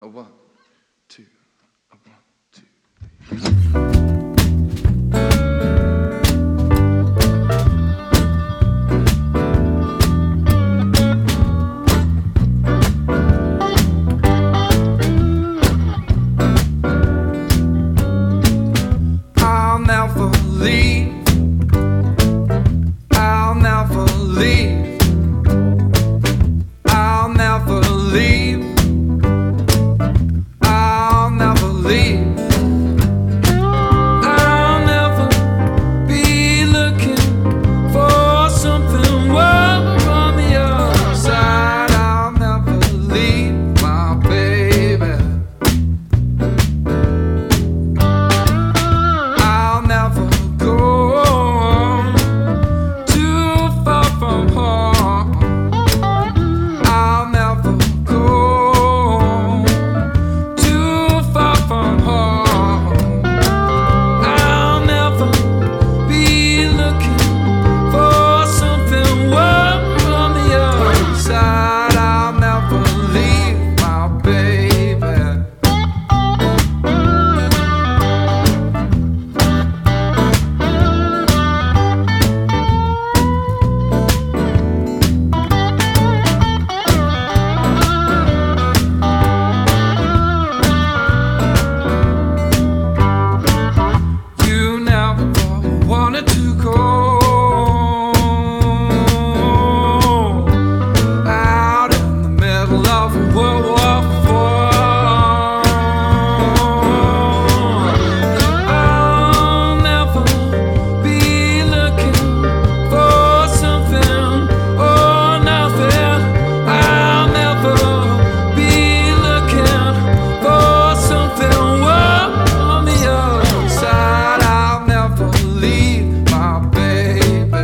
one, two, a one, two. I'll never leave. I'll never leave. I'll never leave. I'll never leave. I'll never be looking for something more on the other side. I'll never leave my baby. I'll never go too far from home. I'll never go too far from home. I'll never be looking for something warm on the other side. I'll never leave my baby. You never wanted to go out in the middle of World War IV. I'll never be looking for something or nothing. I'll never be looking for something warm on the other side. I'll never leave my baby.